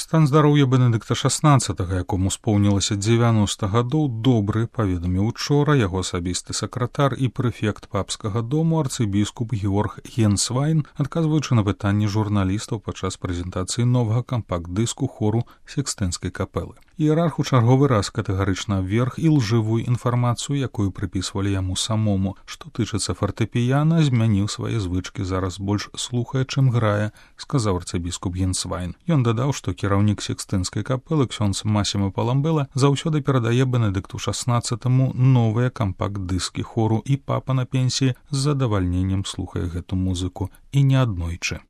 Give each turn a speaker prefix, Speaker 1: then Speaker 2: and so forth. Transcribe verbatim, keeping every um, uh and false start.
Speaker 1: Стан здароўя Бенедыкта шаснаццатага, якому споўнілася дзевяноста гадоў, добры, паведаміў учора яго асабісты сакратар і прэфект папскага дому арцыбіскуп Георг Генсвайн, адказваючы на пытанні журналістаў падчас прэзентацыі новага кампакт-дыску хору Сікстынскай капэлы. Іерарх у чарговы раз катэгарычна абверг і лжывую інфармацыю, якую прыпісвалі яму самому. Што тычыцца фартэпіяна, змяніў свае звычкі, зараз больш слухае, чым грае, сказаў арцыбіскуп Генсвайн. Ён дадаў, што кіраўнік Сікстынскай капэлы ксёндз Масіма Паламбэла заўсёды перадае Бенедыкту шаснаццатаму новыя кампакт-дыскі хору, і папа на пенсіі з задавальненнем слухае гэту музыку, і не аднойчы.